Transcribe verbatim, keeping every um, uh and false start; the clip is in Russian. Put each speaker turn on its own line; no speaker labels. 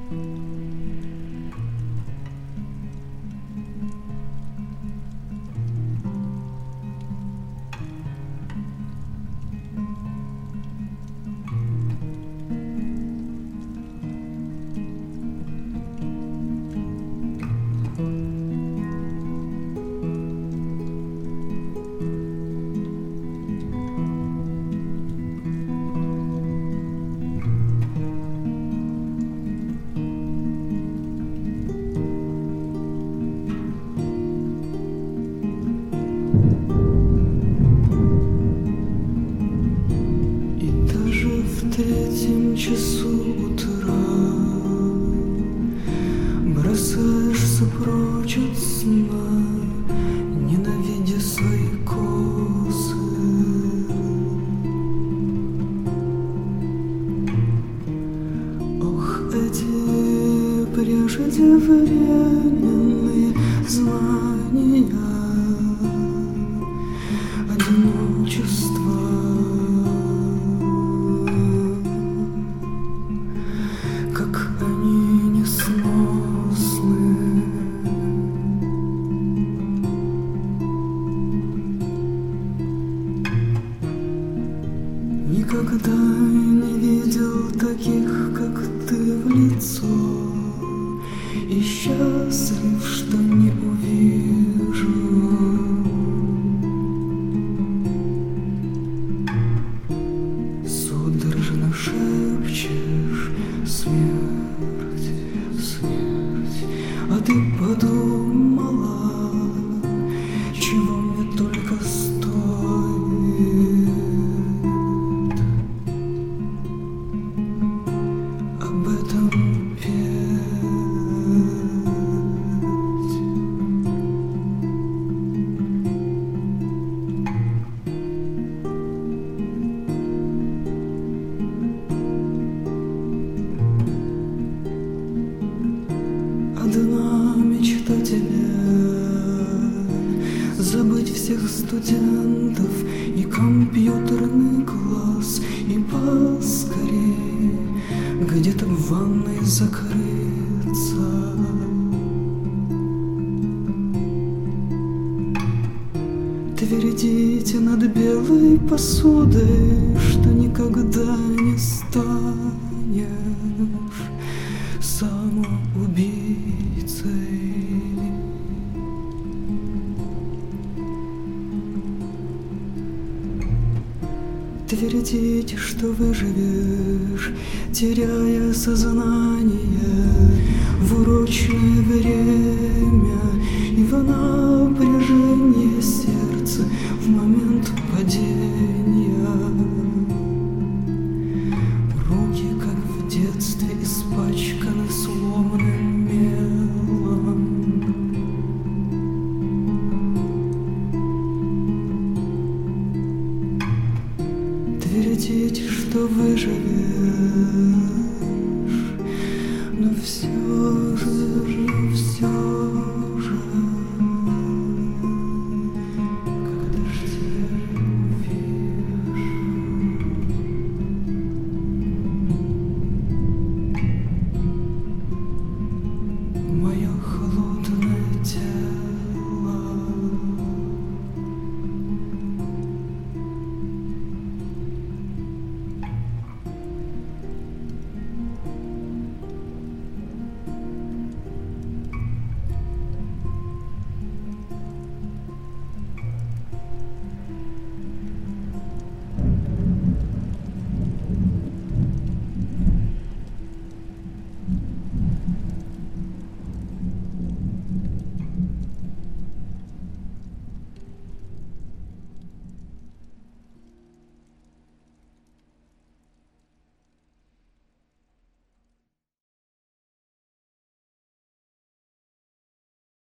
В третьем часу утра бросаешься прочь от сна, ненавидя свои косы. Ох, эти преждевременные знания, одиночество. Никогда не видел таких, как ты, в лицо, и счастлив, что не увижу. Судорожно шепчешь: смерть, смерть, а ты подумала, чего мне только стоит об этом петь. Одна мечта тебе — забыть всех студентов и компьютерный класс, и поскорей где-то в ванной закрыться. Твердите над белой посудой, что никогда не станешь самоубийцей. Твердите, что выживешь, теряя сознание в урочное время и в напряжении сердца в момент падения. Руки, как в детстве, испачканы сломанным мелом. Твердите, что выживешь, но все